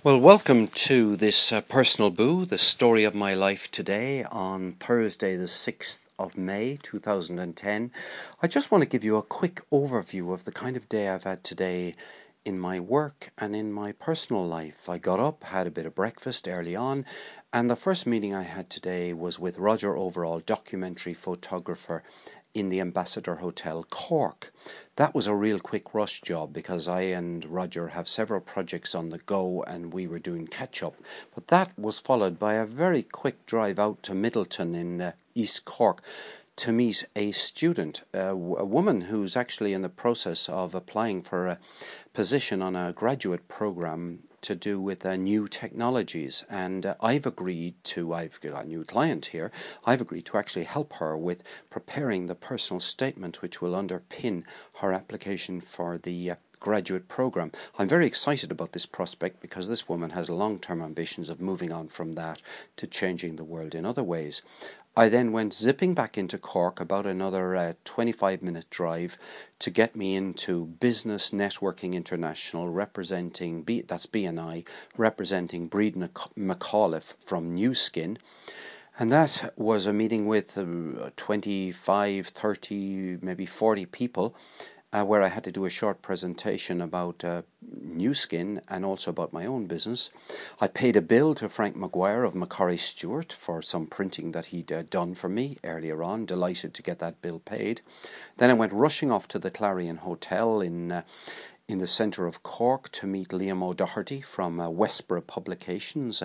Well, welcome to this personal boo, the story of my life today on Thursday, the 6th of May 2010. I just want to give you a quick overview of the kind of day I've had today in my work and in my personal life. I got up, had a bit of breakfast early on, and the first meeting I had today was with Roger Overall, documentary photographer in the Ambassador Hotel, Cork. That was a real quick rush job because I and Roger have several projects on the go and we were doing catch up. But that was followed by a very quick drive out to Middleton in East Cork to meet a student, a woman who's actually in the process of applying for a position on a graduate program to do with new technologies, and I've got a new client here, I've agreed to actually help her with preparing the personal statement which will underpin her application for the graduate program. I'm very excited about this prospect because this woman has long-term ambitions of moving on from that to changing the world in other ways. I then went zipping back into Cork, about another 25-minute drive, to get me into Business Networking International, representing, that's BNI, representing Breeden McAuliffe from New Skin. And that was a meeting with 25, 30, maybe 40 people, where I had to do a short presentation about New Skin and also about my own business. I paid a bill to Frank Maguire of Macquarie Stewart for some printing that he'd done for me earlier on. Delighted to get that bill paid. Then I went rushing off to the Clarion Hotel in the centre of Cork to meet Liam O'Doherty from Westborough Publications,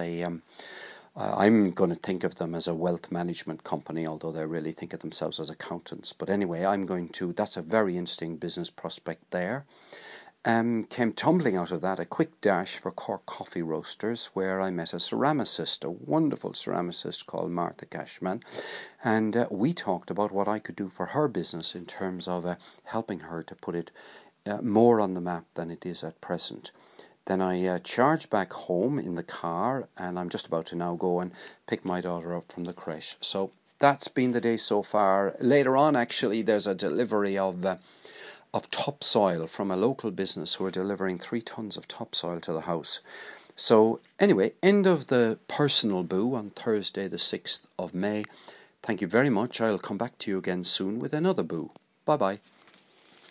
I'm going to think of them as a wealth management company, although they really think of themselves as accountants. But anyway, that's a very interesting business prospect there. Came tumbling out of that a quick dash for Cork Coffee Roasters, where I met a ceramicist, a wonderful ceramicist called Martha Cashman, and we talked about what I could do for her business in terms of helping her to put it more on the map than it is at present. Then I charged back home in the car, and I'm just about to now go and pick my daughter up from the creche. So that's been the day so far. Later on, actually, there's a delivery of topsoil from a local business who are delivering 3 tons of topsoil to the house. So anyway, end of the personal boo on Thursday, the 6th of May. Thank you very much. I'll come back to you again soon with another boo. Bye-bye.